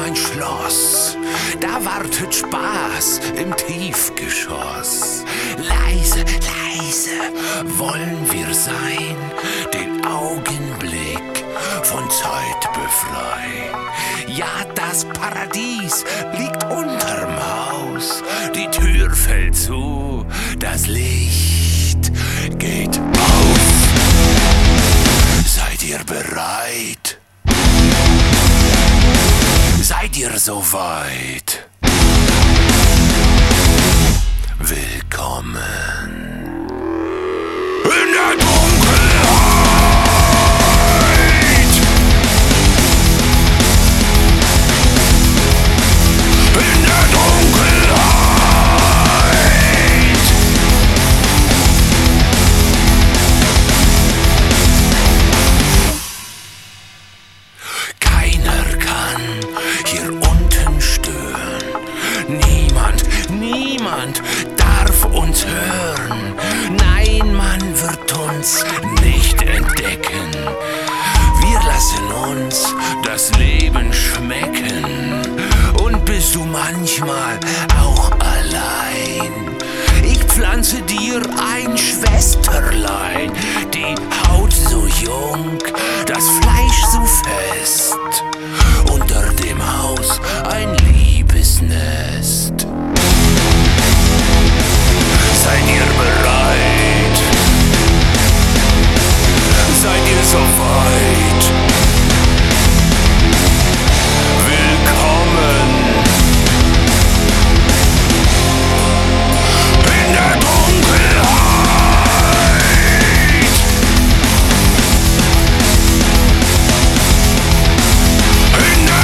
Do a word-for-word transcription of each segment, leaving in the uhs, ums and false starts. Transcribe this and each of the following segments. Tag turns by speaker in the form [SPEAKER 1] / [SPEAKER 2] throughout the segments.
[SPEAKER 1] mein Schloss, da wartet Spaß im Tiefgeschoss. Leise, leise wollen wir sein, den Augenblick von Zeit befreien. Ja, das Paradies liegt unterm Haus, die Tür fällt zu, das Licht geht auf. Seid ihr bereit? Seid ihr soweit? Willkommen in der Dunkelheit! In der Dunkelheit! Keiner kann hier unten stören. Niemand, niemand darf uns hören. Nein, man wird uns nicht entdecken. Wir lassen uns das Leben schmecken. Und bist du manchmal auch allein? Ich pflanze dir ein Schwesterlein, die Haut so jung, das Fleisch so fest. Unter dem Haus ein Liebesnest. Seid ihr bereit? Seid ihr soweit? Willkommen in der Dunkelheit! In der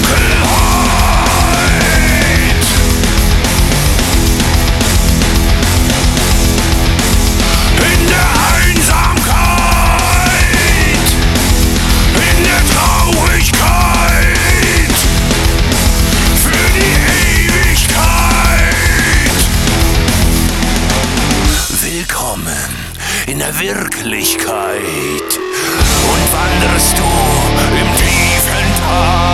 [SPEAKER 1] Dunkelheit! In der Einsamkeit! In der Traurigkeit! Für die Ewigkeit! Willkommen in der Wirklichkeit. Und wanderst du im tiefen Tal